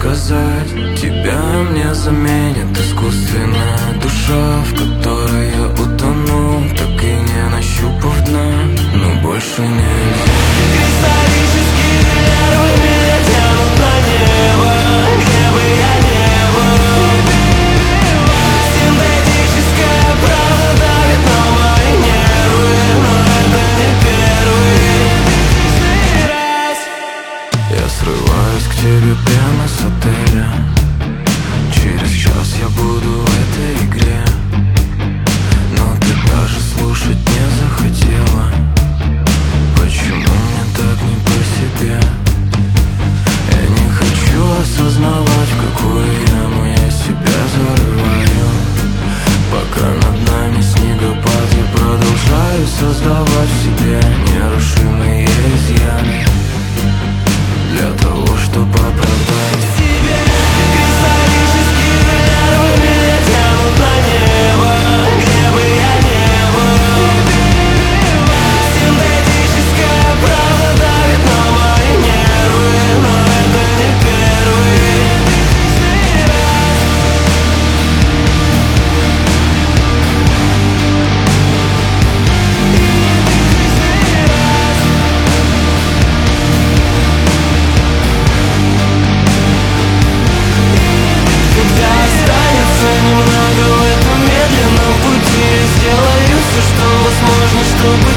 сказать. Тебя мне заменит искусственная душа, в которой я утону, так и не нащупав дна. Но больше нельзя. Кристаллические нервы меня тянут на небо, где бы я не был. Синтетическая правда давит на мои нервы, но это не первый раз. Я срываюсь к тебе прямо с отеля. Через час я буду в этой игре, но ты даже слушать не захотела. Почему мне так не по себе? Я не хочу осознавать, в какую яму я себя зарываю. Пока над нами снегопад, я продолжаю создавать в себе нерушимые изъяны для того, чтобы оправдать себя. Кристаллические нервы меня тянут на небо, где бы я не был. Синтетическая правда давит на мои нервы, но это не первый раз. Когда останется немного в этом медленном пути, сделаю все, что возможно, чтобы